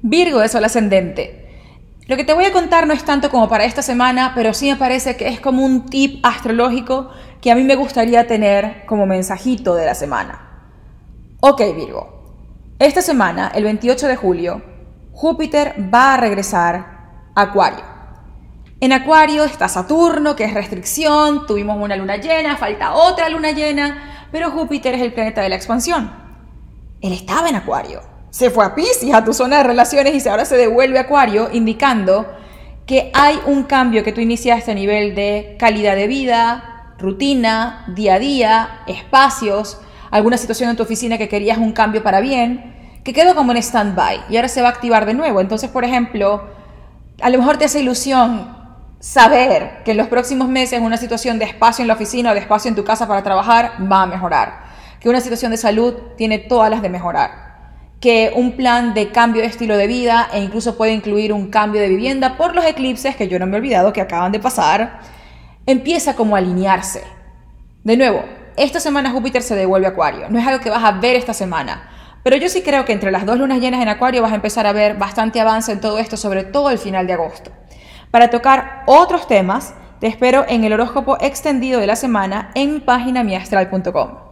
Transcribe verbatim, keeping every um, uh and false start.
Virgo de Sol ascendente. Lo que te voy a contar no es tanto como para esta semana, pero sí me parece que es como un tip astrológico que a mí me gustaría tener como mensajito de la semana. Ok, Virgo. Esta semana, el veintiocho de julio, Júpiter va a regresar a Acuario. En Acuario está Saturno, que es restricción, tuvimos una luna llena, falta otra luna llena, pero Júpiter es el planeta de la expansión. Él estaba en Acuario, se fue a Piscis, a tu zona de relaciones, y ahora se devuelve a Acuario, indicando que hay un cambio que tú iniciaste a nivel de calidad de vida, rutina, día a día, espacios, alguna situación en tu oficina que querías un cambio para bien, que quedó como en stand-by y ahora se va a activar de nuevo. Entonces, por ejemplo, a lo mejor te hace ilusión saber que en los próximos meses una situación de espacio en la oficina o de espacio en tu casa para trabajar va a mejorar, que una situación de salud tiene todas las de mejorar, que un plan de cambio de estilo de vida e incluso puede incluir un cambio de vivienda por los eclipses, que yo no me he olvidado que acaban de pasar, empieza como a alinearse. De nuevo, esta semana Júpiter se devuelve a Acuario, no es algo que vas a ver esta semana, pero yo sí creo que entre las dos lunas llenas en Acuario vas a empezar a ver bastante avance en todo esto, sobre todo el final de agosto. Para tocar otros temas, te espero en el horóscopo extendido de la semana en mi página mi astral punto com.